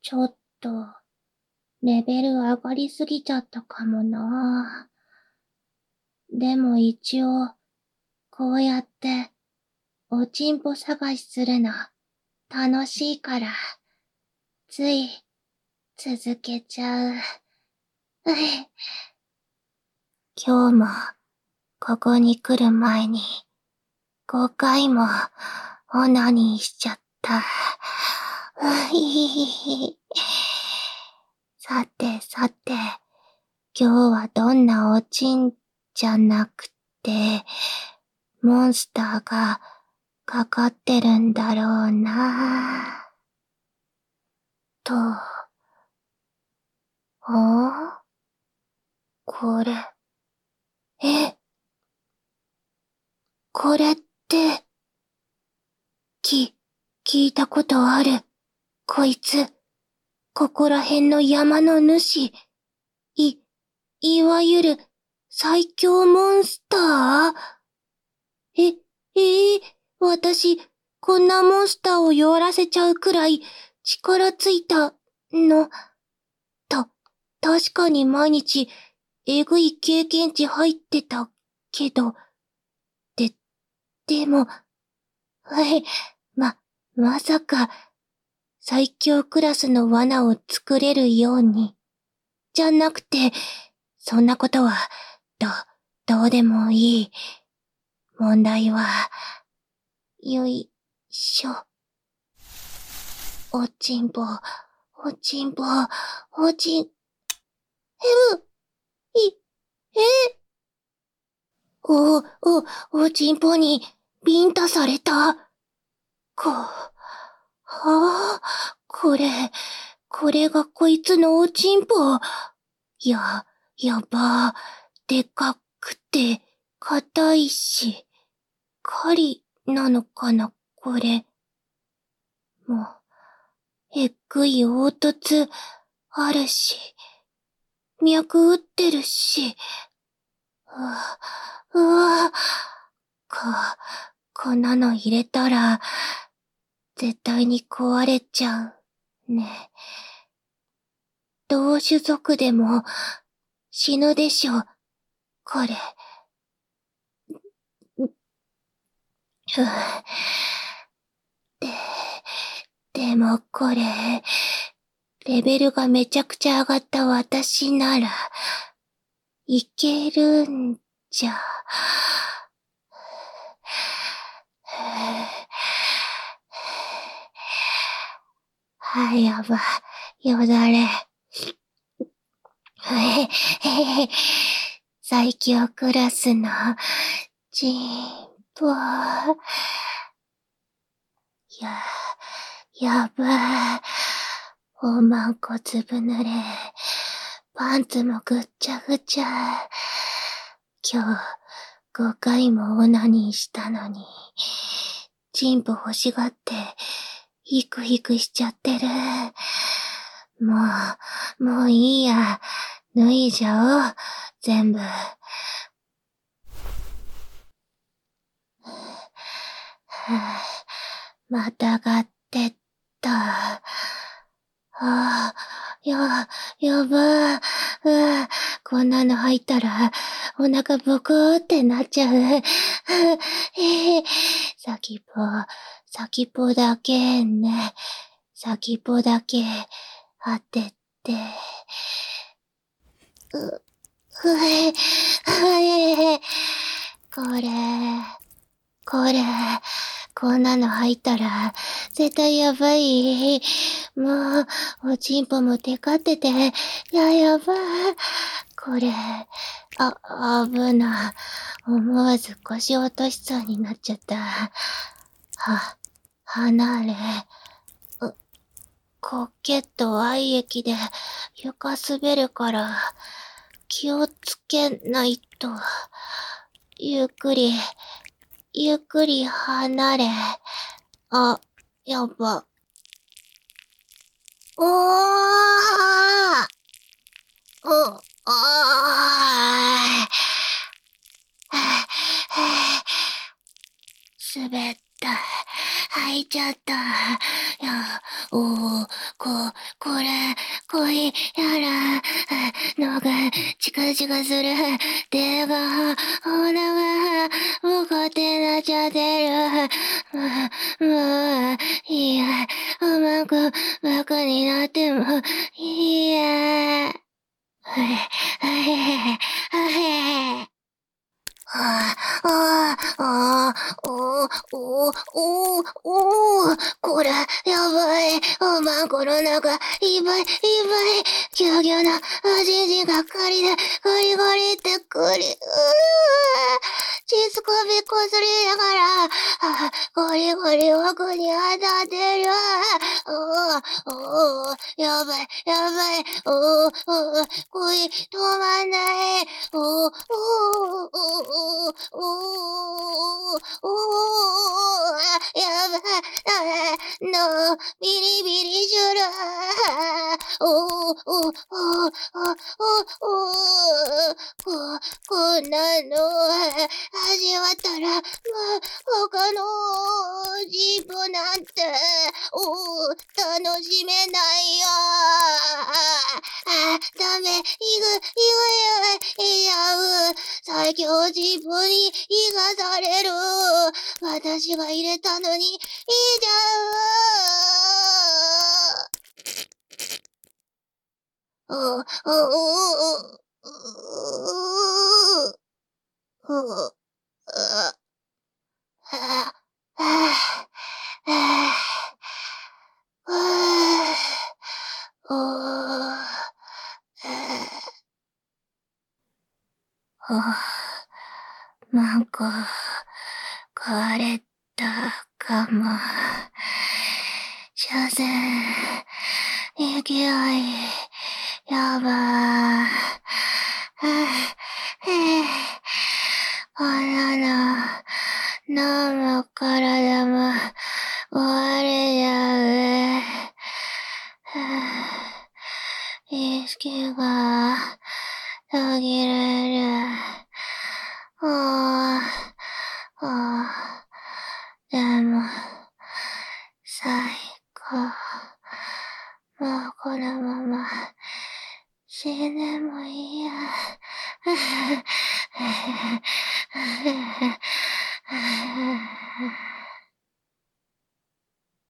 ちょっと、レベル上がりすぎちゃったかもな。でも一応、こうやって、おちんぽ探しするの、楽しいから、つい、続けちゃう。今日も、ここに来る前に、5回も、オナニーしちゃった。さてさて、今日はどんなおちんじゃなくて、モンスターがかかってるんだろうな。と、これ、え、これって、聞いたことある。こいつ、ここら辺の山の主。いわゆる、最強モンスター？私、こんなモンスターを弱らせちゃうくらい、力ついた、の、確かに毎日、えぐい経験値入ってた、けど、でも、まさか、最強クラスの罠を作れるように、じゃなくて、そんなことは、どうでもいい。問題は、よいしょ。おちんぽ、おちんぽ、おちん、おちんぽに、ビンタされた。これがこいつのおちんぽ。やば。でかくて、硬いし、狩りなのかな、これ。もう、えっぐい凹凸、あるし、脈打ってるし、うわ、こんなの入れたら、絶対に壊れちゃう、ね。同種族でも、死ぬでしょ、これ。でもこれ、レベルがめちゃくちゃ上がった私なら、いけるんじゃ。やば、よだれ。最強クラスの、チンポ。やば。おまんこずぶ濡れ。パンツもぐっちゃぐちゃ。今日、5回もオナニーしたのに、チンポ欲しがって、ヒクヒクしちゃってる。もういいや。脱いじゃおう。全部。またがってった。やば。こんなの入ったら、お腹ボコーってなっちゃう。先っぽだけね。先っぽだけ当てて。これ、こんなの入ったら、絶対やばい。もう、おちんぽもテカってて、やば。これ、危な。思わず腰落としそうになっちゃった。離れ。苔と愛液で床滑るから、気をつけないと。ゆっくり離れ。やば。滑った。吐いちゃった。 これ、恋やら、のが、チカチカする。手が、骨が、向かってなっちゃってる。もう、いや、うまく、バカになっても、いや。これ、やばい。マグロなんか、いっぱい、いっぱい、ぎゅうぎゅうな、じじがかりで、ゴリゴリってくり、チーズコビこすりながら、ゴリゴリ奥に当たってる。やばい、やばい、恋止まんない。やばい、ビリビリジュラこんなの、味わったら、他のジープなんて、楽しめないよ。ダメ、いや、最強ジープに生かされる。私が入れたのに、いいじゃん。なんか、枯れたかも。所詮、勢い、やばこんなの、飲む体も、壊れちゃう。意識が、途切れる。でも、最高。もうこのまま、死んでもいいや。